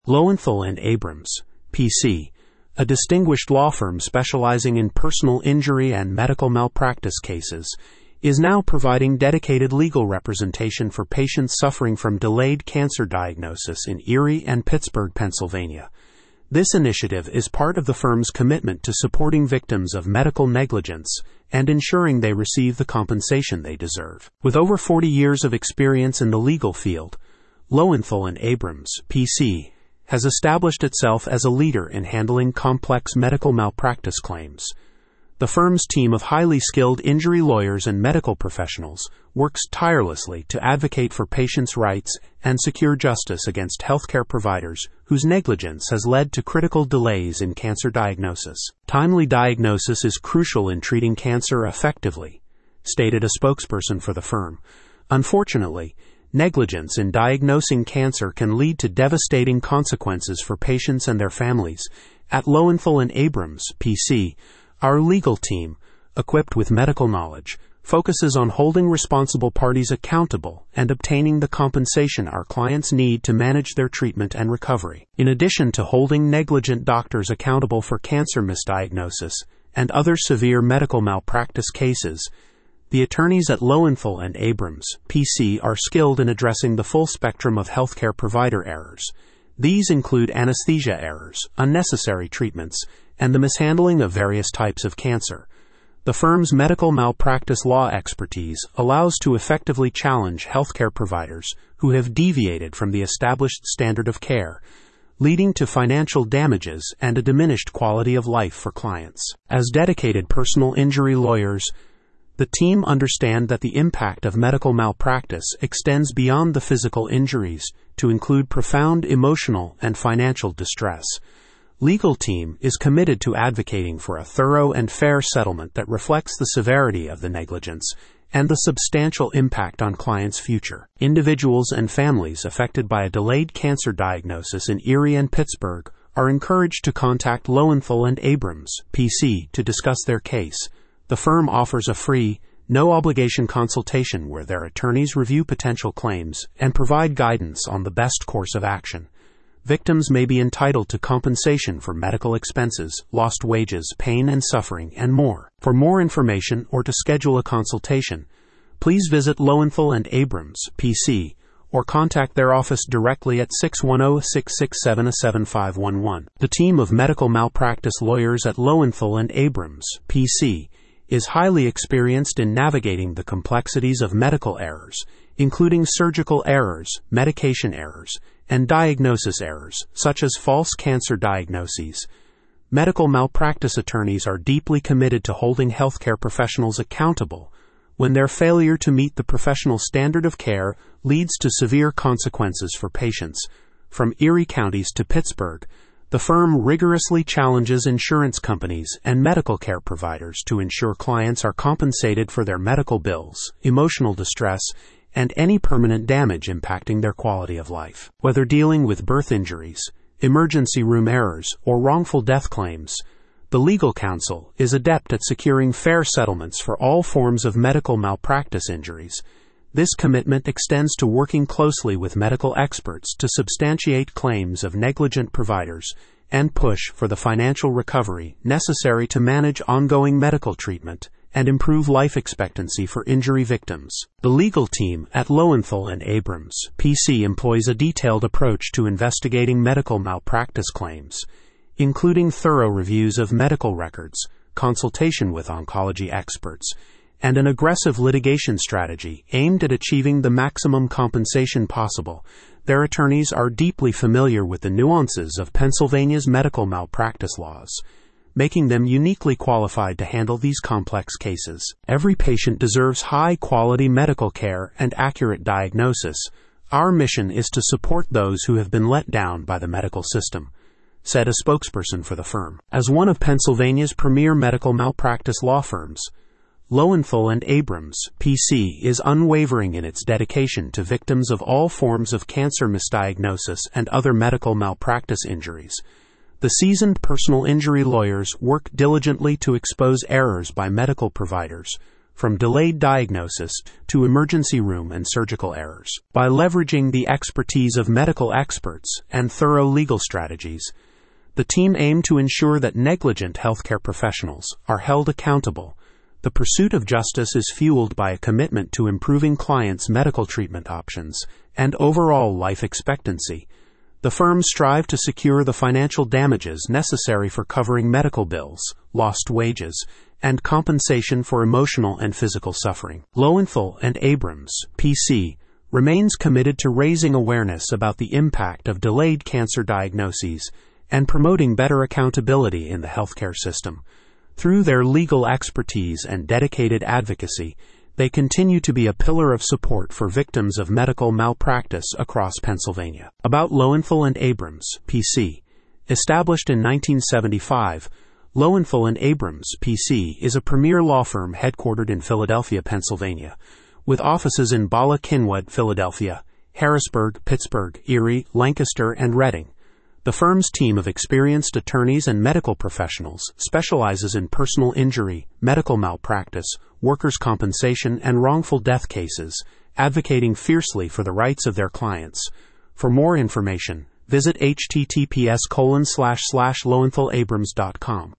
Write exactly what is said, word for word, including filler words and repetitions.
Lowenthal and Abrams, P C, a distinguished law firm specializing in personal injury and medical malpractice cases, is now providing dedicated legal representation for patients suffering from delayed cancer diagnosis in Erie and Pittsburgh, Pennsylvania. This initiative is part of the firm's commitment to supporting victims of medical negligence and ensuring they receive the compensation they deserve. With over forty years of experience in the legal field, Lowenthal and Abrams, P C, has established itself as a leader in handling complex medical malpractice claims. The firm's team of highly skilled injury lawyers and medical professionals works tirelessly to advocate for patients' rights and secure justice against healthcare providers whose negligence has led to critical delays in cancer diagnosis. Timely diagnosis is crucial in treating cancer effectively, stated a spokesperson for the firm. Unfortunately, negligence in diagnosing cancer can lead to devastating consequences for patients and their families. At Lowenthal and Abrams, P C, our legal team, equipped with medical knowledge, focuses on holding responsible parties accountable and obtaining the compensation our clients need to manage their treatment and recovery. In addition to holding negligent doctors accountable for cancer misdiagnosis and other severe medical malpractice cases, the attorneys at Lowenthal and Abrams, P C, are skilled in addressing the full spectrum of healthcare provider errors. These include anesthesia errors, unnecessary treatments, and the mishandling of various types of cancer. The firm's medical malpractice law expertise allows to effectively challenge healthcare providers who have deviated from the established standard of care, leading to financial damages and a diminished quality of life for clients. As dedicated personal injury lawyers, the team understand that the impact of medical malpractice extends beyond the physical injuries to include profound emotional and financial distress. Legal team is committed to advocating for a thorough and fair settlement that reflects the severity of the negligence and the substantial impact on clients' future. Individuals and families affected by a delayed cancer diagnosis in Erie and Pittsburgh are encouraged to contact Lowenthal and Abrams, P C, to discuss their case. The firm offers a free, no-obligation consultation where their attorneys review potential claims and provide guidance on the best course of action. Victims may be entitled to compensation for medical expenses, lost wages, pain and suffering, and more. For more information or to schedule a consultation, please visit Lowenthal and Abrams, P C, or contact their office directly at six one zero, six six seven, seven five one one. The team of medical malpractice lawyers at Lowenthal and Abrams, P C, is highly experienced in navigating the complexities of medical errors, including surgical errors, medication errors, and diagnosis errors, such as false cancer diagnoses. Medical malpractice attorneys are deeply committed to holding healthcare professionals accountable when their failure to meet the professional standard of care leads to severe consequences for patients. From Erie counties to Pittsburgh, the firm rigorously challenges insurance companies and medical care providers to ensure clients are compensated for their medical bills, emotional distress, and any permanent damage impacting their quality of life. Whether dealing with birth injuries, emergency room errors, or wrongful death claims, the legal counsel is adept at securing fair settlements for all forms of medical malpractice injuries. This commitment extends to working closely with medical experts to substantiate claims of negligent providers and push for the financial recovery necessary to manage ongoing medical treatment and improve life expectancy for injury victims. The legal team at Lowenthal and Abrams, P C, employs a detailed approach to investigating medical malpractice claims, including thorough reviews of medical records, consultation with oncology experts, and an aggressive litigation strategy aimed at achieving the maximum compensation possible. Their attorneys are deeply familiar with the nuances of Pennsylvania's medical malpractice laws, making them uniquely qualified to handle these complex cases. Every patient deserves high-quality medical care and accurate diagnosis. Our mission is to support those who have been let down by the medical system, said a spokesperson for the firm. As one of Pennsylvania's premier medical malpractice law firms, Lowenthal and Abrams, P C, is unwavering in its dedication to victims of all forms of cancer misdiagnosis and other medical malpractice injuries. The seasoned personal injury lawyers work diligently to expose errors by medical providers, from delayed diagnosis to emergency room and surgical errors. By leveraging the expertise of medical experts and thorough legal strategies, the team aimed to ensure that negligent healthcare professionals are held accountable. The pursuit of justice is fueled by a commitment to improving clients' medical treatment options and overall life expectancy. The firms strive to secure the financial damages necessary for covering medical bills, lost wages, and compensation for emotional and physical suffering. Lowenthal and Abrams, P C, remains committed to raising awareness about the impact of delayed cancer diagnoses and promoting better accountability in the healthcare system. Through their legal expertise and dedicated advocacy, they continue to be a pillar of support for victims of medical malpractice across Pennsylvania. About Lowenthal and Abrams, P C. Established in nineteen seventy-five, Lowenthal and Abrams, P C is a premier law firm headquartered in Philadelphia, Pennsylvania, with offices in Bala Cynwyd, Philadelphia, Harrisburg, Pittsburgh, Erie, Lancaster, and Reading. The firm's team of experienced attorneys and medical professionals specializes in personal injury, medical malpractice, workers' compensation, and wrongful death cases, advocating fiercely for the rights of their clients. For more information, visit h t t p s colon slash slash lowenthal abrams dot com.